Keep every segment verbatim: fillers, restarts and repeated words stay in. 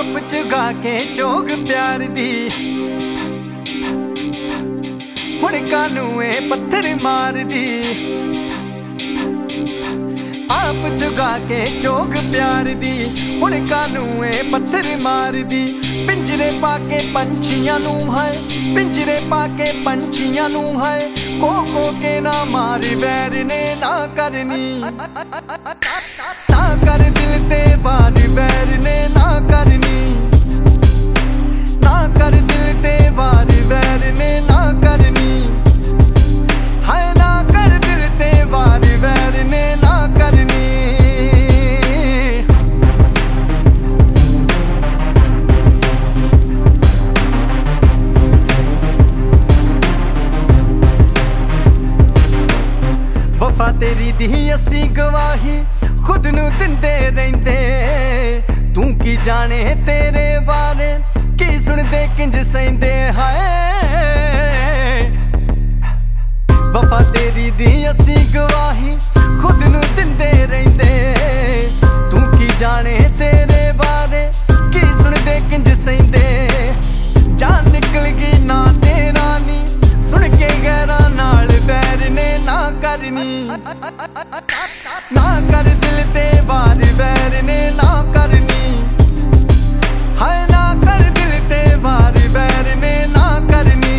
आप चुगा के चोग प्यार दी हुण कानूए पत्थर मार दी। आप चुगा के चोग प्यार दी हुण कानूए पत्थर मार दी। पिंजरे पाके पंछियां नू है पिंजरे पाके पंछियां नू है को को के ना मार बैर ने ना करनी ना कर दिल ते वार बैर ने ना करनी ना कर दिल ते वार बैर ने ना करनी है ना कर दिल ते वार बैर ने ना करनी। वफा तेरी दी असी गवाही खुद नू दिंदे रहिंदे तू की जाने तेरे बारे की सुनदे किंज सहिंदे हाय। वफा तेरी दी असी गवाही खुद नू दिंदे रहिंदे तू की जाने तेरे बारे की सुनदे किंज सहिंदे। जान निकल गई ना तेरा नी सुन के गैरा नाल बैर ने ना करनी ना कर दिल ते वार बैर ने ना करनी है ना कर दिल ते वार बैर ने ना करनी।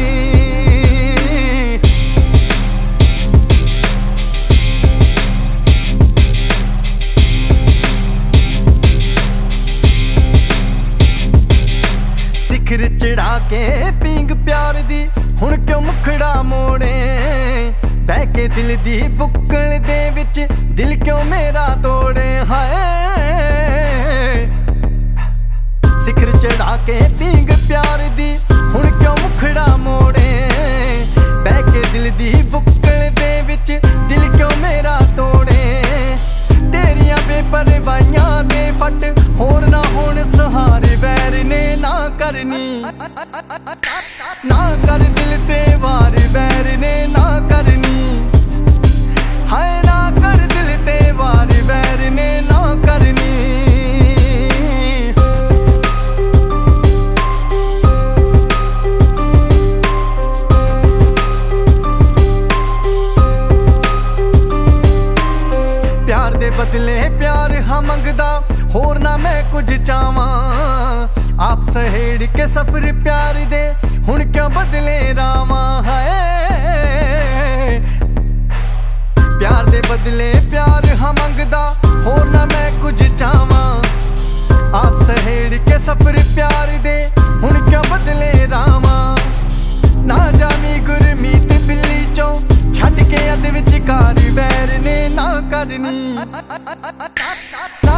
सिखर चढ़ा के पींग प्यार दी हुण क्यों मुखड़ा मोड़े बह के दिल दी बुक्कल दे विच दिल क्यों मेरा तोड़े हाय। सिखर चढ़ा के पींग प्यार दी हुण क्यों मुखड़ा मोड़े बह के दिल दी बुक्कल दे विच दिल क्यों मेरा तोड़े। तेरियां बेपरवाहियां दे फट होर ना होण सहारे बैर ने ना करनी ना कर दिल ते वार बैर ने ना करनी है ना कर दिल ते वार बैर ने ना करनी। प्यार दे बदले प्यार हा मंगदा होर ना मैं कुछ चावां। आप सहेड़ के सफर प्यार दे हुण क्यों बदले रामा है। प्यार दे बदले प्यार हा मंगदा होर ना मैं कुछ चावां। आप सहेड़ के सफर प्यार दे हुण क्यों बदले रामा। ना जामी गुरमीत बिल्ली चों छड्ड के अध विच कार बैर ने ना करनी।